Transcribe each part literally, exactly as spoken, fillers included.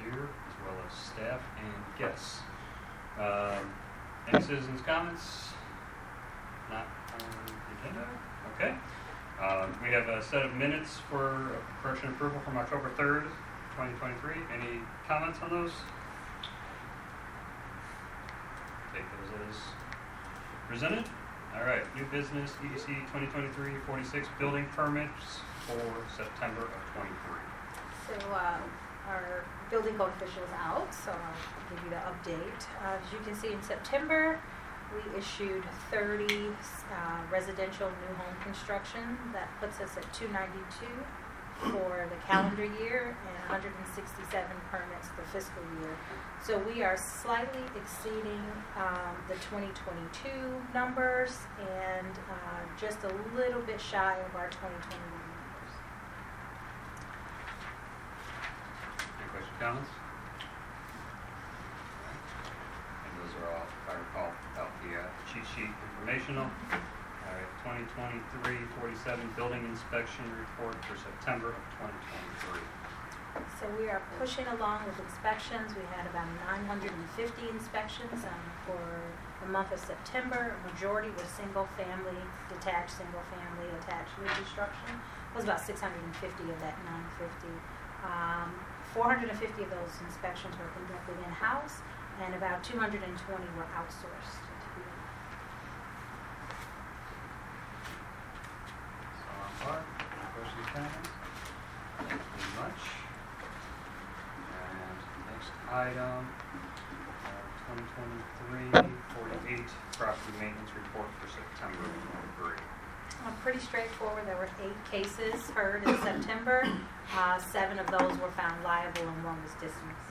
here, as well as staff and guests. Um, any citizens' comments? Not on the agenda? Okay. Um, we have a set of minutes for correction and approval from October third, twenty twenty-three. Any comments on those? Take those as presented. All right, new business, E D C twenty twenty-three forty-six building permits for September of twenty-three. So uh, our building code official is out, so I'll give you the update. Uh, as you can see, in September, we issued thirty uh, residential new home construction. That puts us at two ninety-two for the calendar year and one hundred sixty-seven permits for fiscal year. So we are slightly exceeding um, the twenty twenty-two numbers and uh, just a little bit shy of our twenty twenty-one numbers. Any questions, comments? And those are all, if I recall, out the uh, cheat sheet informational. All right, twenty twenty-three forty-seven building inspection report for September of twenty twenty-three. So we are pushing along with inspections. We had about nine hundred fifty inspections um, for the month of September. A majority were single-family, detached, single-family, attached new construction. It was about six hundred fifty of that nine hundred fifty. Um, four hundred fifty of those inspections were conducted in-house, and about two hundred twenty were outsourced. So on par. Any questions, comments? Thank you very much. And next item, uh, twenty twenty-three forty-eight property maintenance report for September of twenty-three. Uh, pretty straightforward. There were eight cases heard in September. Uh, seven of those were found liable and one was dismissed.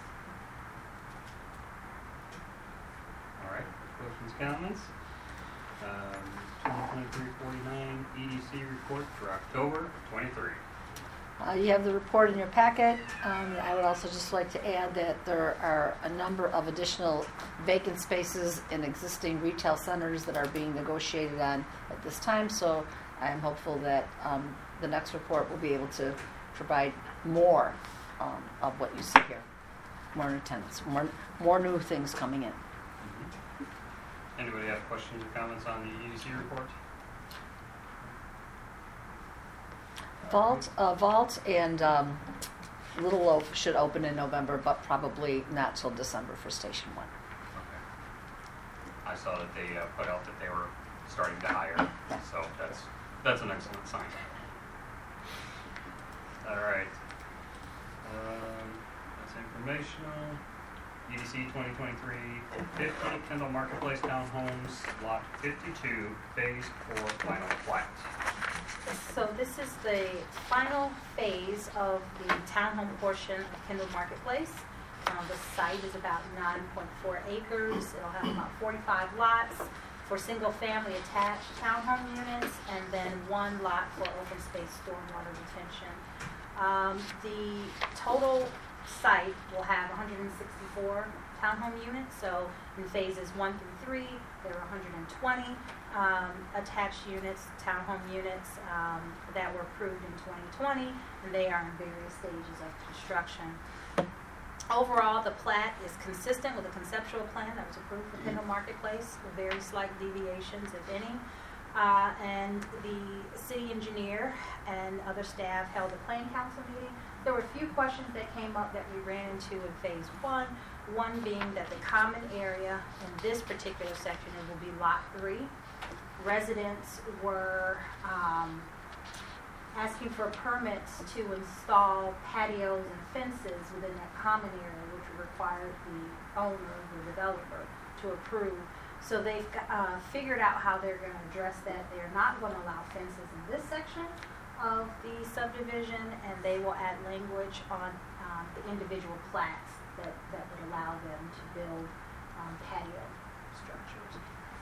All right, questions, comments? Um, twenty twenty-three forty-nine E D C report for October twenty-three. Uh, you have the report in your packet. Um, I would also just like to add that there are a number of additional vacant spaces in existing retail centers that are being negotiated on at this time. So I am hopeful that um, the next report will be able to provide more um, of what you see here. More new tenants, more, more new things coming in. Mm-hmm. Anybody have questions or comments on the E D C report? Vault, uh, Vault and um, Little Loaf should open in November, but probably not till December for Station One. Okay. I saw that they uh, put out that they were starting to hire, so that's that's an excellent sign. All right. Um, that's informational. E D C twenty twenty-three fifty Kendall Marketplace Townhomes, Lot fifty-two, Phase four, final plat. So this is the final phase of the townhome portion of Kendall Marketplace. Uh, the site is about nine point four acres. It'll have about forty-five lots for single-family attached townhome units, and then one lot for open space stormwater retention. Um, the total site will have one hundred sixty-four townhome units. So in phases one through three, there are one hundred twenty um, attached units, townhome units um, that were approved in twenty twenty, and they are in various stages of construction. Overall, the plat is consistent with the conceptual plan that was approved for Kendall Marketplace, with very slight deviations, if any. Uh, and the city engineer and other staff held a planning council meeting. There were a few questions that came up that we ran into in phase one. One being that the common area in this particular section, it will be lot three. Residents were um, asking for permits to install patios and fences within that common area, which required the owner, the developer, to approve. So they've uh, figured out how they're going to address that. They're not going to allow fences in this section of the subdivision, and they will add language on um, the individual plats that, that would allow them to build um, patio structures.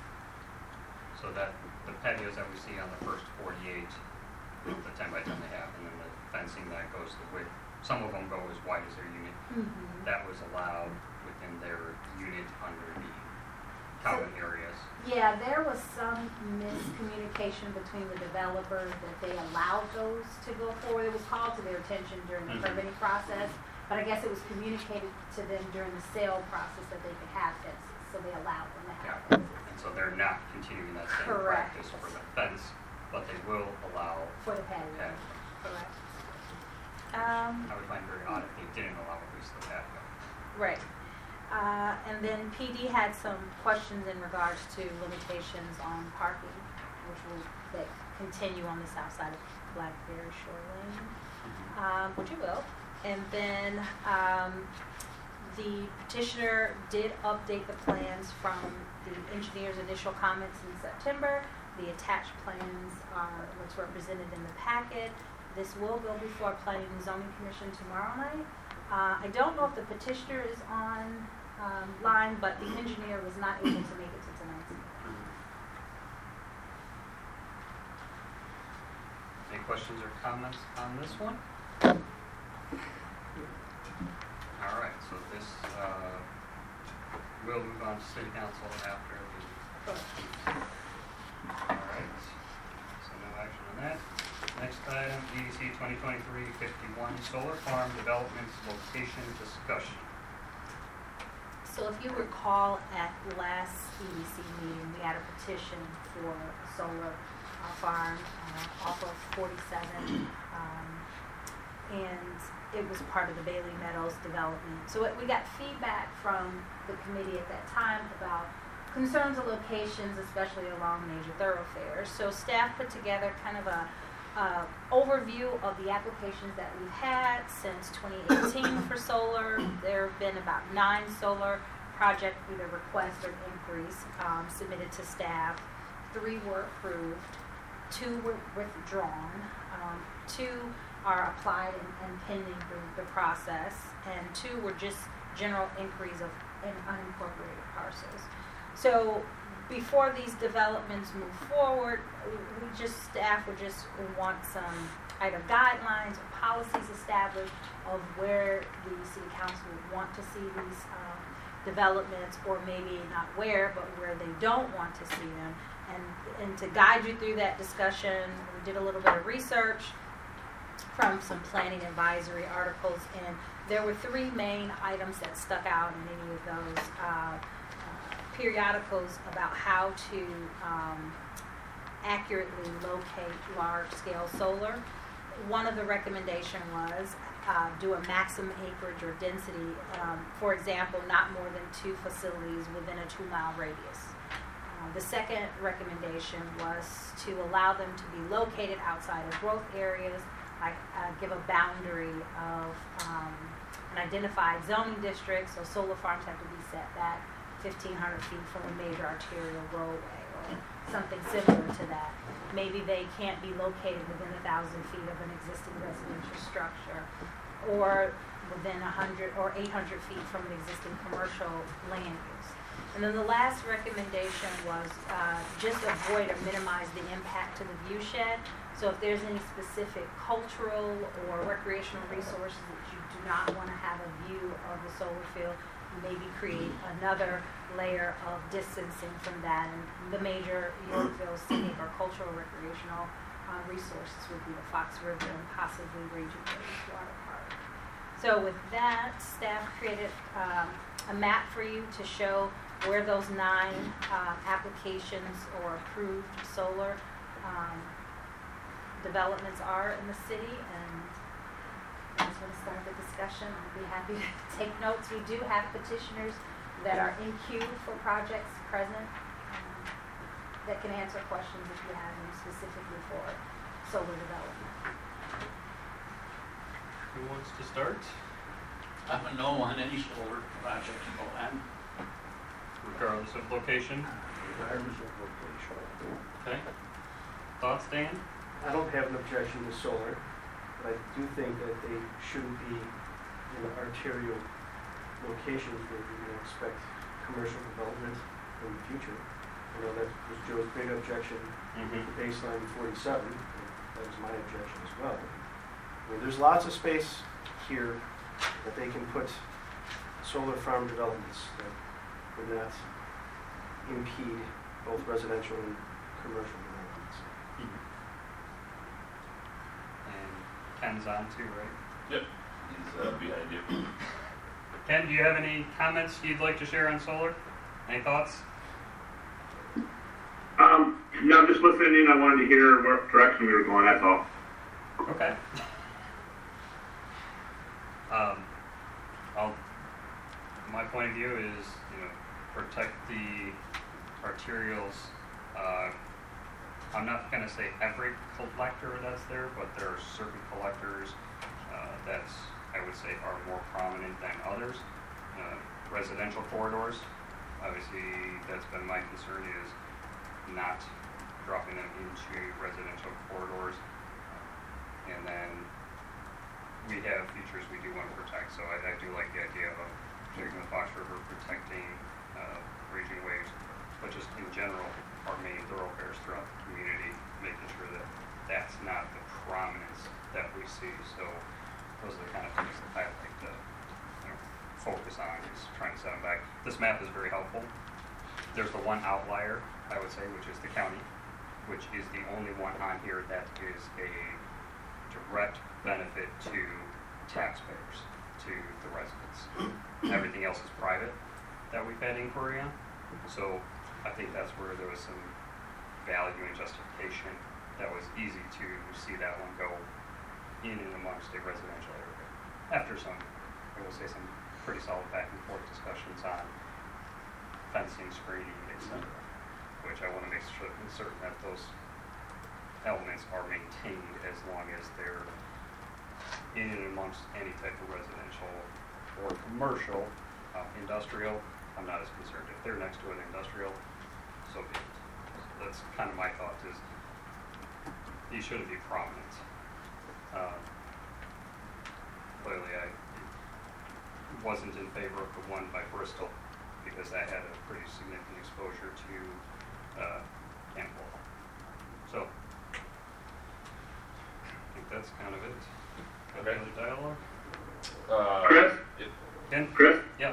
So that the patios that we see on the first forty-eight, the ten by ten they have, and then the fencing that goes the width, some of them go as wide as their unit, Mm-hmm. that was allowed within their unit under the common areas. Yeah, there was some miscommunication between the developer that they allowed those to go forward. It was called to their attention during the Mm-hmm. permitting process, but I guess it was communicated to them during the sale process that they could have fences, so they allowed them to have Yeah. fences. And so they're not continuing that same Correct. practice for the fence, but they will allow For the patio. patio. Correct. Um, I would find it very odd if they didn't allow at least the patio. Right. Uh, and then P D had some questions in regards to limitations on parking, which will, that continue on the south side of Blackberry Shore Lane, um, which it will. And then, um, the petitioner did update the plans from the engineer's initial comments in September. The attached plans are what's represented in the packet. This will go before Planning and Zoning Commission tomorrow night. Uh, I don't know if the petitioner is on um, line, but the engineer was not able to make it to tonight's meeting. Any questions or comments on this one? All right, so this, uh, will move on to city council after the, all right, so no action on that. Next item, E D C twenty twenty-three fifty-one, solar farm developments location discussion. So if you recall at last E D C meeting, we had a petition for a solar uh, farm uh, off of forty-seven, um, and it was part of the Bailey Meadows development. So it, we got feedback from the committee at that time about concerns of locations, especially along major thoroughfares. So staff put together kind of a uh, overview of the applications that we've had since twenty eighteen for solar. There have been about nine solar project either requests or inquiries um, submitted to staff. Three were approved, two were withdrawn, um, two are applied and, and pending the, the process, and two were just general inquiries of in unincorporated parcels. So before these developments move forward, we just, staff would just want some either guidelines or policies established of where the city council would want to see these um, developments, or maybe not where, but where they don't want to see them. And, and to guide you through that discussion, we did a little bit of research from some planning advisory articles, and there were three main items that stuck out in any of those uh, uh, periodicals about how to um, accurately locate large-scale solar. One of the recommendation was uh, do a maximum acreage or density, um, for example, not more than two facilities within a two-mile radius. Uh, the second recommendation was to allow them to be located outside of growth areas. I uh, give a boundary of um, an identified zoning district, so solar farms have to be set back fifteen hundred feet from a major arterial roadway or something similar to that. Maybe they can't be located within a thousand feet of an existing residential structure, or within a hundred or eight hundred feet from an existing commercial land use. And then the last recommendation was uh, just avoid or minimize the impact to the view shed. So if there's any specific cultural or recreational resources that you do not want to have a view of the solar field, maybe create another layer of distancing from that. And the major Yorkville scenic or cultural recreational uh, resources would be the Fox River and possibly Raging Waves Water Park. So with that, staff created um, a map for you to show where those nine uh, applications or approved solar um, developments are in the city, and I just want to start the discussion. I'd be happy to take notes. We do have petitioners that are in queue for projects present um, that can answer questions if you have them specifically for solar development. Who wants to start? I'm a no on any solar project to go on. Regardless of location. Regardless of location. Okay. Thoughts, Dan? I don't have an objection to solar, but I do think that they shouldn't be in arterial locations where we can expect commercial development in the future. You know, that was Joe's big objection Mm-hmm. to the baseline forty-seven. That was my objection as well. I mean, there's lots of space here that they can put solar farm developments that would not impede both residential and commercial developments. And Ken's on too, right? Yep. is uh, behind you. Ken, do you have any comments you'd like to share on solar? Any thoughts? Um, no, I'm just listening in. I wanted to hear what direction we were going, that's all. Okay. Um, I'll, my point of view is, you know, protect the arterials. Uh, I'm not going to say every collector that's there, but there are certain collectors uh, that's, I would say, are more prominent than others. Uh, residential corridors, obviously, that's been my concern, is not dropping them into residential corridors. And then we have features we do want to protect, so I, I do like the idea of taking the Fox River, protecting uh, raging waves, but just in general, our main thoroughfares throughout the community, making sure that that's not the prominence that we see. So those are the kind of things that I like to, you know, focus on, is trying to set them back. This map is very helpful. There's the one outlier, I would say, which is the county, which is the only one on here that is a direct benefit to taxpayers, to the residents. Everything else is private that we've had inquiry on. So I think that's where there was some value and justification that was easy to see that one go in and amongst a residential area. After some, I will say, some pretty solid back and forth discussions on fencing, screening, et cetera, which I want to make sure, certain that those elements are maintained as long as they're in and amongst any type of residential or commercial. Uh, industrial, I'm not as concerned. If they're next to an industrial, so be it. So that's kind of my thought, is these shouldn't be prominent. Uh, clearly I wasn't in favor of the one by Bristol, because that had a pretty significant exposure to uh, Campbell. So I think that's kind of it. Got Okay. any other dialogue? Uh, Chris? it- Ken? Chris? Yeah.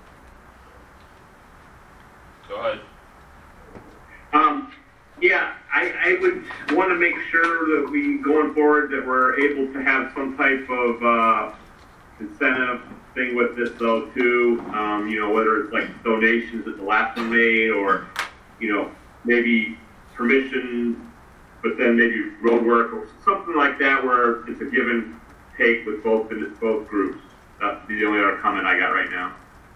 Go ahead. Um, yeah, I, I would want to make sure that we, going forward, that we're able to have some type of uh, incentive thing with this, though, too. Um, you know, whether it's like donations that the last one made, or, you know, maybe permission, but then maybe road work or something like that, where it's a give and take with both both groups. That's the only other comment I got right now.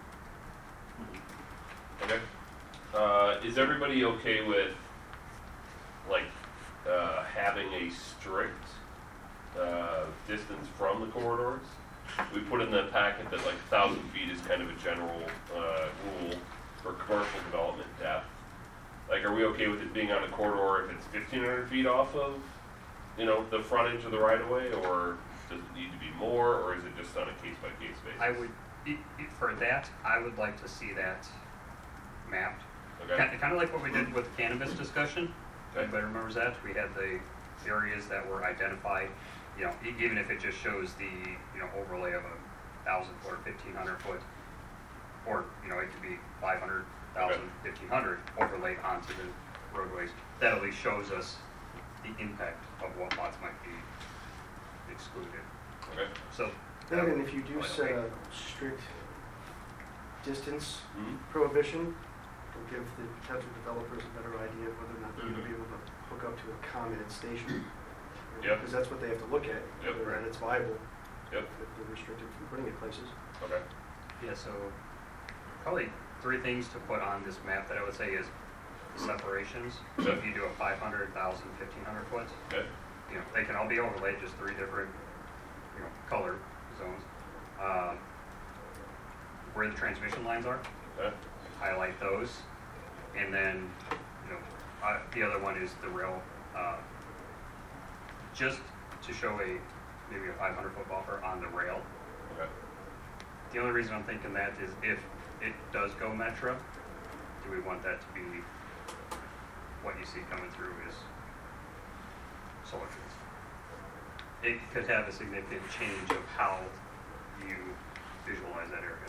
Okay. Uh, is everybody okay with, like, uh, having a strict uh, distance from the corridors? We put in the packet that like a thousand feet is kind of a general uh, rule for commercial development depth. Like, are we okay with it being on a corridor if it's fifteen hundred feet off of, you know, the frontage of the right of way, or does it need to be more, or is it just on a case by case basis? I would, i- i- for that, I would like to see that mapped. Okay. Kind, kind of like what we did with the cannabis discussion. Okay. Everybody remembers that? We had the areas that were identified, you know, e- even if it just shows the, you know, overlay of a thousand foot or fifteen hundred foot, or, you know, it could be five hundred thousand, fifteen hundred overlaid onto the roadways. That at least shows us the impact of what lots might be excluded. Okay. So. Then again, if you do Right, set okay. a strict distance Mhm. prohibition, it'll give the potential developers a better idea of whether or not they're going to be able to hook up to a ComEd station. Yep. Because that's what they have to look at, Yep. whether or not it's viable, Yep. if they're restricted from putting it places. Okay. Yeah, so probably three things to put on this map that I would say is separations. So if you do a five hundred, one thousand, fifteen hundred foot, Okay. you know, they can all be overlaid, just three different, you know, color zones. Um, where the transmission lines are, Okay. highlight those. And then, you know, uh, the other one is the rail, uh, just to show a, maybe a five hundred foot buffer on the rail. Okay. The only reason I'm thinking that is if it does go Metro, do we want that to be what you see coming through is solar fields? It could have a significant change of how you visualize that area.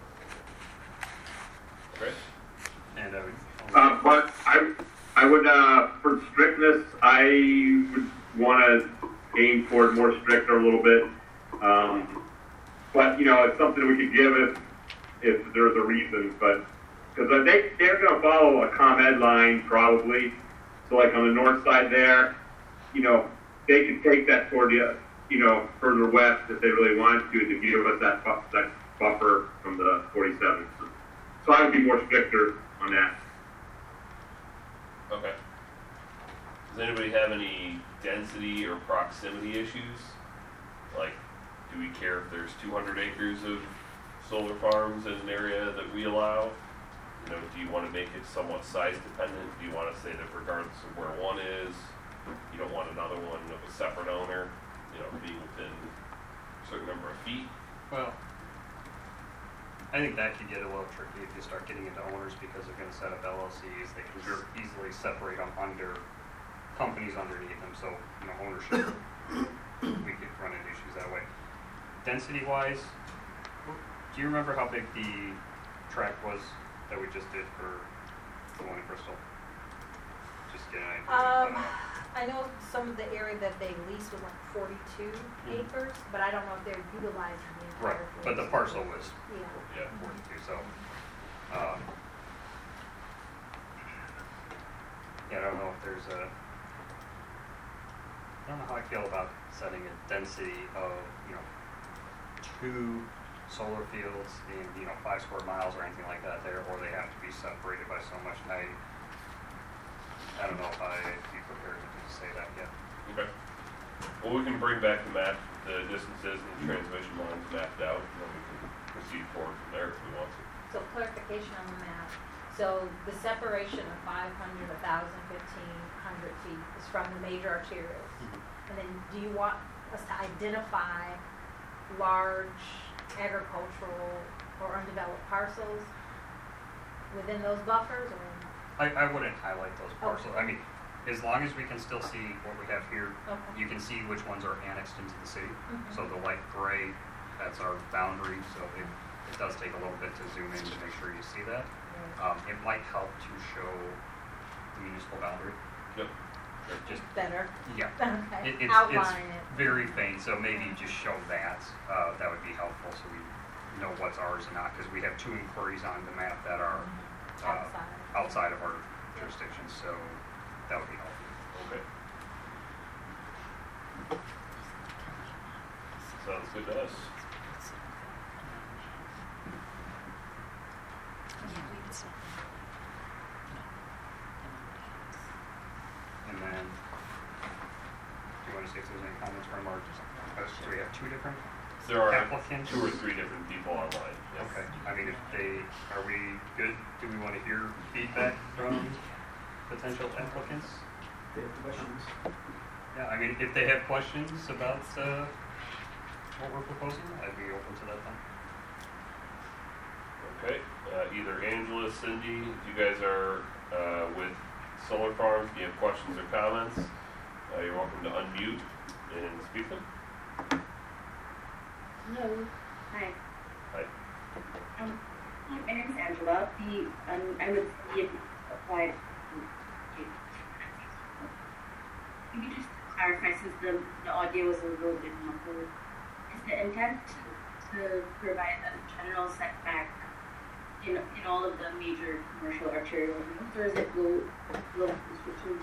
Okay. And I would. Uh, but I, I would, uh, for strictness, I would want to aim toward more stricter a little bit. Um, but you know, it's something we could give if if there's a reason. But because they they're going to follow a ComEd line probably. So like on the north side there, you know, they could take that toward the you know further west if they really wanted to to give us that bu- that buffer from the forty-seven. So I would be more stricter on that. Okay. Does anybody have any density or proximity issues? Like, do we care if there's two hundred acres of solar farms in an area that we allow? You know, do you want to make it somewhat size dependent? Do you want to say that regardless of where one is, you don't want another one of a separate owner, you know, being within a certain number of feet? Well, I think that could get a little tricky if you start getting into owners because they're going to set up L L Cs. They can Sure. easily separate them under companies underneath them. So, you know, ownership, we could run into issues that way. Density wise, do you remember how big the track was that we just did for the one in Bristol? Just get an idea. Um, I know some of the area that they leased was like forty-two Mhm. acres, but I don't know if they're utilizing the entire. Right, but the lease. parcel was, Yeah. yeah, forty-two, so, um, yeah, I don't know if there's a, I don't know how I feel about setting a density of, you know, two solar fields in, you know, five square miles or anything like that there, or they have to be separated by so much. And I, I don't know if I'd be prepared to say that yet. Okay. Well, we can bring back the map, the distances and the transmission lines mapped out, and then we can proceed forward from there if we want to. So clarification on the map. So the separation of five hundred, one thousand, fifteen hundred feet is from the major arterials. And then do you want us to identify large agricultural or undeveloped parcels within those buffers, or? I, I wouldn't highlight those Oh. parcels. I mean, as long as we can still see what we have here, Okay. you can see which ones are annexed into the city. Mhm. So the light gray, that's our boundary, so it, it does take a little bit to zoom in to make sure you see that. Right. Um, it might help to show the municipal boundary. Yep. Just, Better. yeah. Okay. It, it's, it's Outline it. very faint, so maybe just show that. Uh, that would be helpful so we know what's ours and not, because we have two inquiries on the map that are uh, Outside. outside of our jurisdiction, so that would be helpful. Okay. Sounds good to us. And then, do you want to see if there's any comments from our, uh, so we have two different There are applicants? two or three different people online. Yes. Okay, I mean, if they, are we good? Do we want to hear feedback from potential applicants? They have questions. Yeah, I mean, if they have questions about, uh, what we're proposing, I'd be open to that then. Okay. Uh, either Angela, Cindy, if you guys are uh, with Solar Farms, if you have questions or comments, uh, you're welcome to unmute and speak them. Hello. Hi. Hi. Um, hi, my name is Angela. The um, I'm with the applied. Can you just clarify, since the, the audio was a little bit muffled, is the intent to provide a general setback in in all of the major commercial arterial routes, or is it low low restriction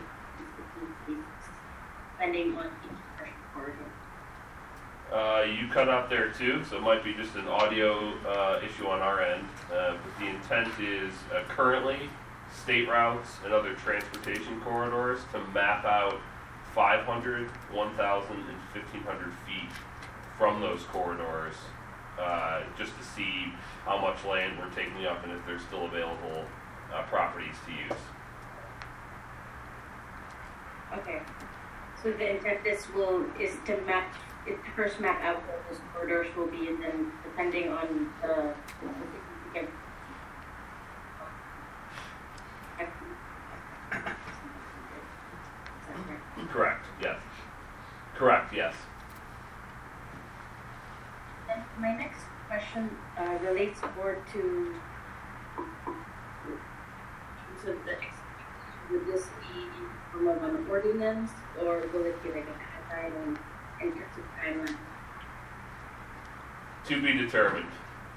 depending on each commercial corridor? Uh, you cut out there too, so it might be just an audio uh, issue on our end. Uh, but the intent is uh, currently state routes and other transportation corridors to map out five hundred, one thousand, and fifteen hundred feet from those corridors, uh, just to see how much land we're taking up and if there's still available uh, properties to use. Okay. So the intent this will is to map it to first map out what those corridors will be, and then depending on the, the significant Correct, yes. Correct, yes. And my next question uh, relates more to so the ex- would this be in form of an ordinance, or will it be like a guideline in terms of timeline? To be determined.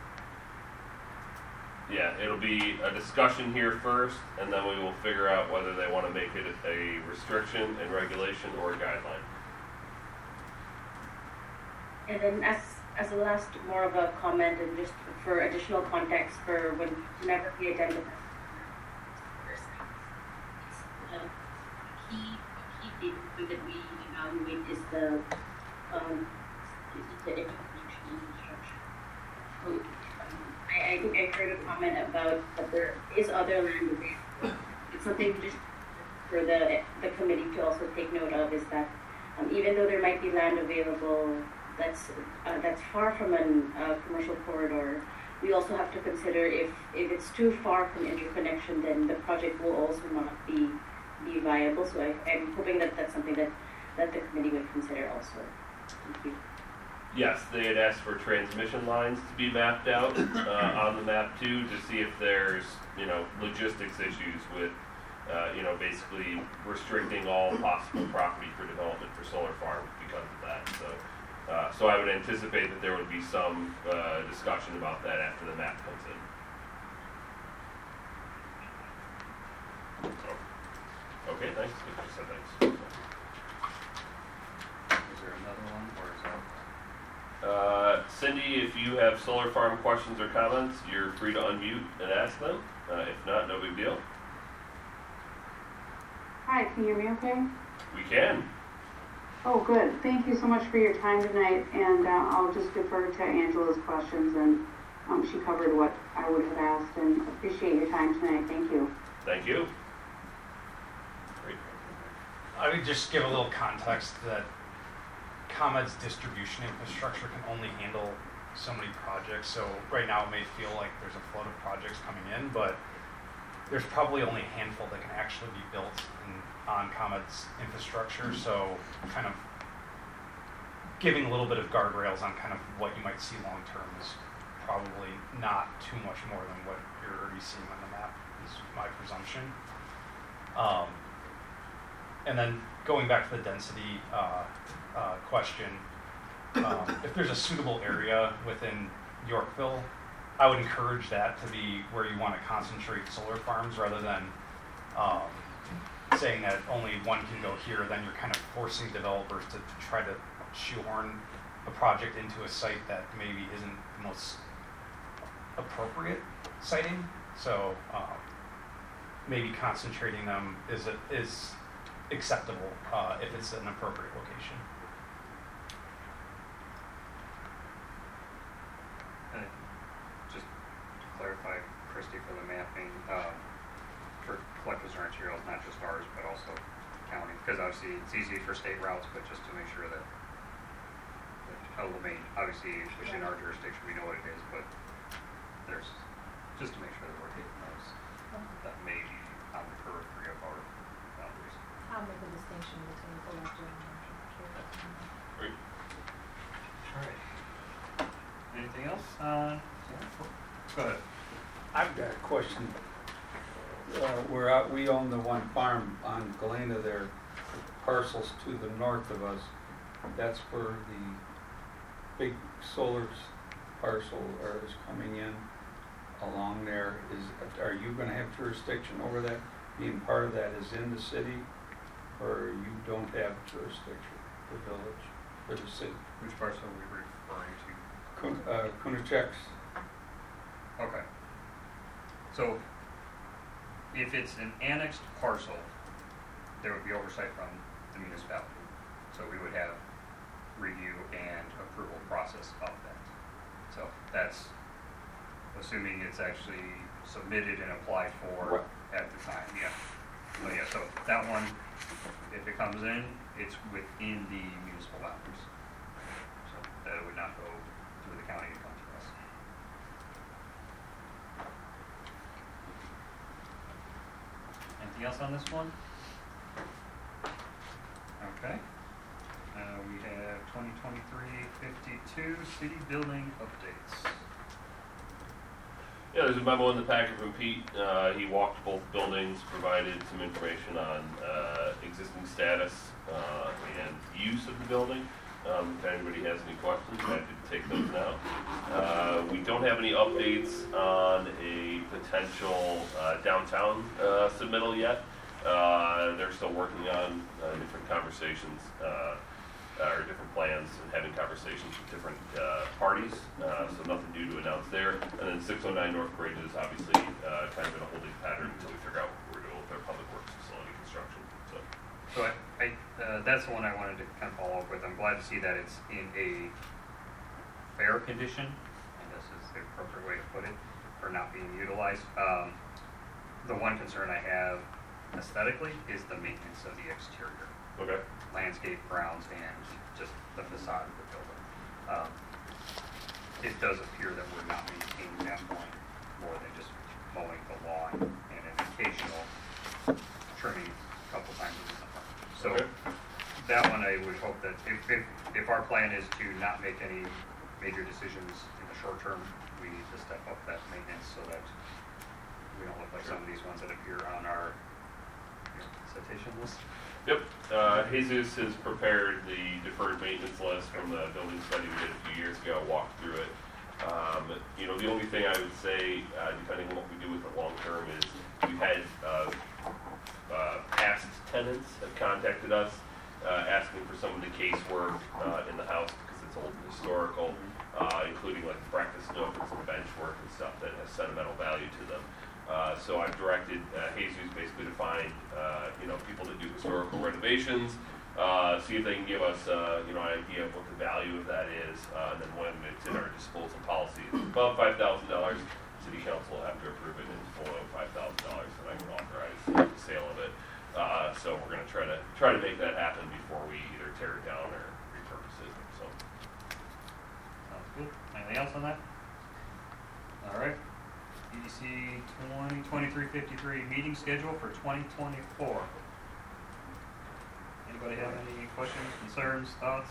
Yeah, it'll be a discussion here first, and then we will figure out whether they want to make it a restriction and regulation or a guideline. And then as, as a last, more of a comment and just for additional context for when, whenever we identify a key, a key data point that we evaluate is the, um, is the interconnection infrastructure. So, um, I, I think I heard a comment about that there is other land available. It's something just for the, the committee to also take note of is that um, even though there might be land available that's uh, that's far from a uh, commercial corridor, we also have to consider if, if it's too far from interconnection, then the project will also not be be viable. So I, I'm hoping that that's something that, that the committee would consider also. Thank you. Yes, they had asked for transmission lines to be mapped out uh, on the map too, to see if there's, you know, logistics issues with, uh, you know, basically restricting all possible property for development for solar farms because of that. So. Uh, so I would anticipate that there would be some uh, discussion about that after the map comes in. So, okay, thanks. I just said thanks. Is there another one, or is that? Uh, Cindy, if you have solar farm questions or comments, you're free to unmute and ask them. Uh, if not, no big deal. Hi, can you hear me okay? We can. Oh, good. Thank you so much for your time tonight, and uh, I'll just defer to Angela's questions, and um, she covered what I would have asked, and appreciate your time tonight. Thank you. Thank you. Great. I would just give a little context that ComEd's distribution infrastructure can only handle so many projects. So right now it may feel like there's a flood of projects coming in, but there's probably only a handful that can actually be built in, on ComEd's infrastructure. So kind of giving a little bit of guardrails on kind of what you might see long term is probably not too much more than what you're already seeing on the map, is my presumption. Um, and then going back to the density uh, uh, question, um, if there's a suitable area within Yorkville, I would encourage that to be where you want to concentrate solar farms rather than um, saying that only one can go here. Then you're kind of forcing developers to, to try to shoehorn a project into a site that maybe isn't the most appropriate siting. So um, maybe concentrating them is a, is acceptable uh, if it's an appropriate location. Uh, just to clarify, Christy, for the mapping, um, for collectors or materials, not just ours, but also county, because obviously it's easy for state routes, but just to make sure that, that Elmay, obviously within our jurisdiction, we know what it is, but there's, just to make sure that we're hitting those that may be on the periphery of our boundaries. I'll make a distinction between collector and material. Great. All right. Anything else? Uh, go ahead. I've got a question. Uh, we're out, we own the one farm on Galena there, parcels to the north of us. That's where the big solar parcel are, is coming in along there. Is, are you gonna have jurisdiction over that? Being part of that is in the city, or you don't have jurisdiction, the village, or the city? Which parts are we referring to? Kun, uh, Kunachek's. Okay. So, if it's an annexed parcel, there would be oversight from the municipality. So we would have review and approval process of that. So that's assuming it's actually submitted and applied for at the time, yeah. So yeah, so that one, if it comes in, it's within the municipal boundaries. So that would not go through the county, it comes to us. Anything else on this one? Okay. Uh, we have twenty twenty-three fifty-two city building updates. Yeah, there's a memo in the packet from Pete. Uh, he walked both buildings, provided some information on uh, existing status uh, and use of the building. Um, if anybody has any questions, happy to take those now. Uh, we don't have any updates on a potential uh, downtown uh, submittal yet. Uh, they're still working on uh, different conversations, uh, uh, or different plans, and having conversations with different uh, parties. Uh, so nothing new to announce there. And then six oh nine North Bridge is obviously uh, kind of in a holding pattern until we figure out what we're doing with our public works facility construction. So, So I, I uh, that's the one I wanted to kind of follow up with. I'm glad to see that it's in a fair condition, and this is the appropriate way to put it, for not being utilized. Um, the one concern I have aesthetically is the maintenance of the exterior. okay. Landscape, grounds, and just the facade of the building. Um, it does appear that we're not maintaining that point more than just mowing the lawn and an occasional trimming a couple times a month. So Okay. that one I would hope that if, if, if our plan is to not make any major decisions in the short term, we need to step up that maintenance so that we don't look like some of these ones that appear on our you know, citation list. Yep. Uh, Jesus has prepared the deferred maintenance list from the building study we did a few years ago, walked through it. Um, you know, the only thing I would say, uh, depending on what we do with it long term, is we've had uh, uh, past tenants have contacted us uh, asking for some of the casework uh, in the house because it's old and historical, uh, including like breakfast nook and some bench work and stuff that has sentimental value to them. Uh, so I've directed uh, Jesus basically to find, uh, you know, people that do historical renovations, uh, see if they can give us, uh, you know, an idea of what the value of that is, uh, and then when it's in our disposal policy, if it's above five thousand dollars, City Council will have to approve it, and it's below five thousand dollars, and I can authorize the sale of it. Uh, so we're going to try to try to make that happen before we either tear it down or repurpose it. So. Sounds good. Anything else on that? All right. E D C twenty twenty-three fifty-three meeting schedule for twenty twenty-four. Anybody have any questions, concerns, thoughts?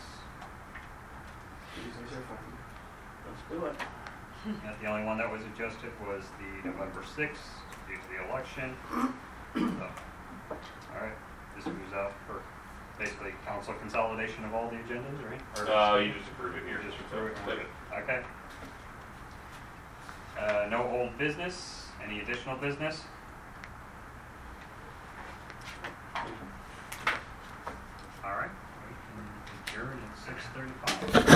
Let's do it. Yeah, the only one that was adjusted was the November sixth due to the election. So, all right, this moves out for basically council consolidation of all the agendas, right? Or Uh, you just approve it here. just approve it. So, We're good. Okay. Uh, no old business. Any additional business? All right. We can adjourn at six thirty-five.